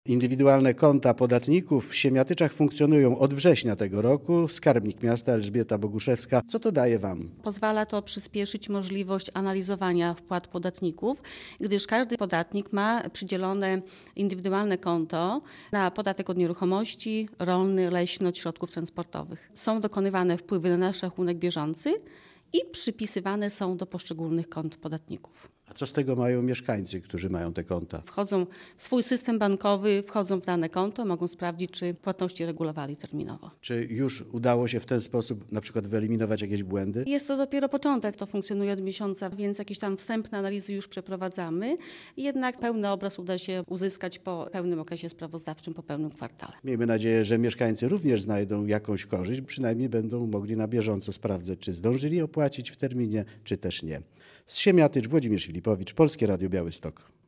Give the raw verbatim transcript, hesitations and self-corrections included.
Indywidualne konta podatników w Siemiatyczach funkcjonują od września tego roku. Skarbnik miasta Elżbieta Boguszewska. Co to daje Wam? Pozwala to przyspieszyć możliwość analizowania wpłat podatników, gdyż każdy podatnik ma przydzielone indywidualne konto na podatek od nieruchomości, rolny, leśny, od środków transportowych. Są dokonywane wpływy na nasz rachunek bieżący i przypisywane są do poszczególnych kont podatników. A co z tego mają mieszkańcy, którzy mają te konta? Wchodzą w swój system bankowy, wchodzą w dane konto, mogą sprawdzić, czy płatności regulowali terminowo. Czy już udało się w ten sposób na przykład wyeliminować jakieś błędy? Jest to dopiero początek, to funkcjonuje od miesiąca, więc jakieś tam wstępne analizy już przeprowadzamy. Jednak pełny obraz uda się uzyskać po pełnym okresie sprawozdawczym, po pełnym kwartale. Miejmy nadzieję, że mieszkańcy również znajdą jakąś korzyść, przynajmniej będą mogli na bieżąco sprawdzać, czy zdążyli opłacić w terminie, czy też nie. Z Siemiatycz Włodzimierz Filipowicz, Polskie Radio Białystok.